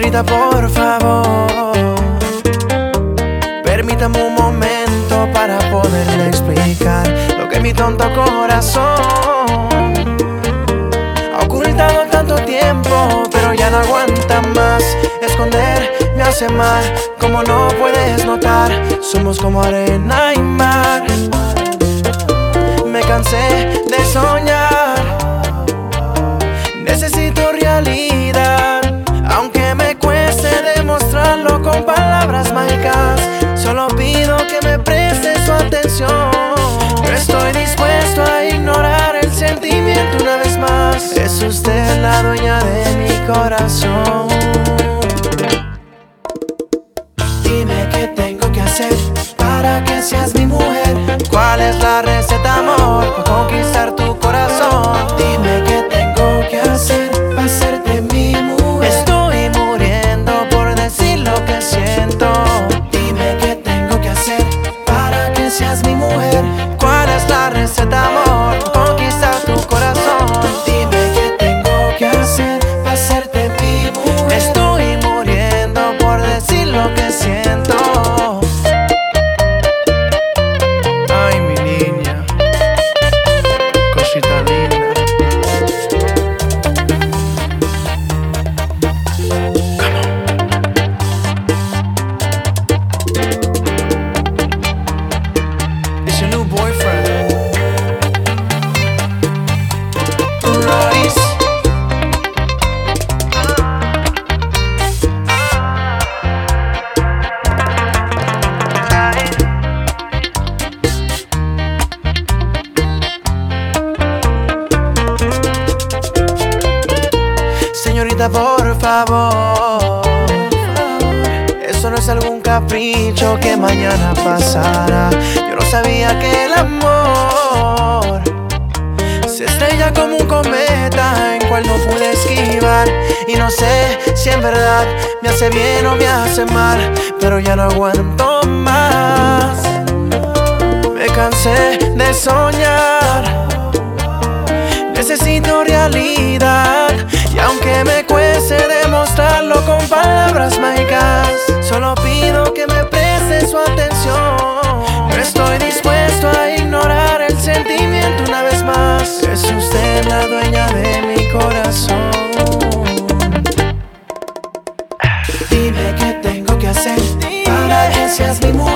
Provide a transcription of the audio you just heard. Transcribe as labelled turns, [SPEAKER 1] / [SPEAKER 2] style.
[SPEAKER 1] Señorita, por favor, permítame un momento para poderle explicar lo que mi tonto corazón ha ocultado tanto tiempo, pero ya no aguanta más. Esconder me hace mal, como no puedes notar, somos como arena y mar. Me cansé de soñar, necesito realidad, aunque me cueste demostrarlo con palabras mágicas. Solo pido que me preste su atención. No estoy dispuesto a ignorar el sentimiento una vez más. Es usted la dueña de mi corazón. Dime qué tengo que hacer para que seas mi mujer. ¿Cuál es la receta, amor, para conquistar tu corazón? Dime qué tengo que hacer para hacerte mi mujer. Estoy muriendo por decir lo que siento. Dime qué tengo que hacer para que seas mi mujer. ¿Cuál es la receta, amor, para conquistar tu corazón? Dime qué tengo que hacer para hacerte mi mujer. Estoy muriendo por decir lo que siento. Ay, mi niña, cosita linda. It's your new boyfriend, Royce. Señorita, por favor, eso no es algún capricho que mañana pasará. Yo no sabía que el amor se estrella como un cometa en cual no pude esquivar. Y no sé si en verdad me hace bien o me hace mal, pero ya no aguanto más. Me cansé de soñar, necesito realidad, y aunque me cueste demostrarlo con palabras mágicas, solo pido que me preste su atención. No estoy dispuesto a ignorar el sentimiento una vez más. Es usted la dueña de mi corazón. Dime qué tengo que hacer para que seas mi mujer.